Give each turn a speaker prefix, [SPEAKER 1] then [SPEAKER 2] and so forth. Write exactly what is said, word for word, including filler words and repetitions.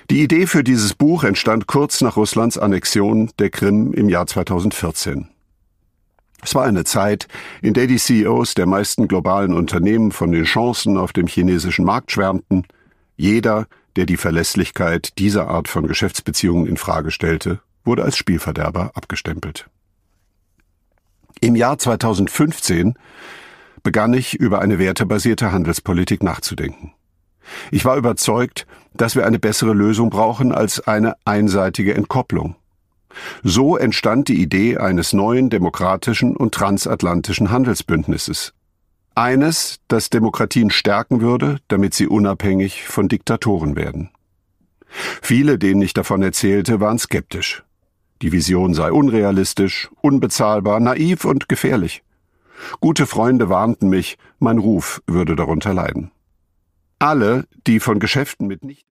[SPEAKER 1] Die Idee für dieses Buch entstand kurz nach Russlands Annexion der Krim im Jahr zweitausendvierzehn. Es war eine Zeit, in der die C E Os der meisten globalen Unternehmen von den Chancen auf dem chinesischen Markt schwärmten. Jeder, der die Verlässlichkeit dieser Art von Geschäftsbeziehungen in Frage stellte, wurde als Spielverderber abgestempelt. Im Jahr zweitausendfünfzehn begann ich, über eine wertebasierte Handelspolitik nachzudenken. Ich war überzeugt, dass wir eine bessere Lösung brauchen als eine einseitige Entkopplung. So entstand die Idee eines neuen demokratischen und transatlantischen Handelsbündnisses. Eines, das Demokratien stärken würde, damit sie unabhängig von Diktatoren werden. Viele, denen ich davon erzählte, waren skeptisch. Die Vision sei unrealistisch, unbezahlbar, naiv und gefährlich. Gute Freunde warnten mich, mein Ruf würde darunter leiden. Alle, die von Geschäften mit nicht